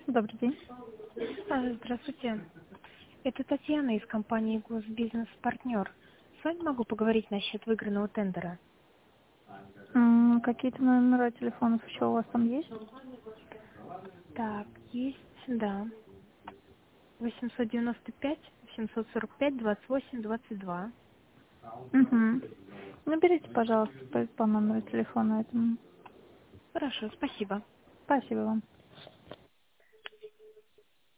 Добрый день. Здравствуйте. Это Татьяна из компании Госбизнес Партнер. С вами могу поговорить насчет выигранного тендера. Какие-то номера телефонов еще у вас там есть? Так, есть, да. 895, 745, 28, 22. Угу. Наберите, пожалуйста, по номеру телефона этому. Хорошо, спасибо. Спасибо вам.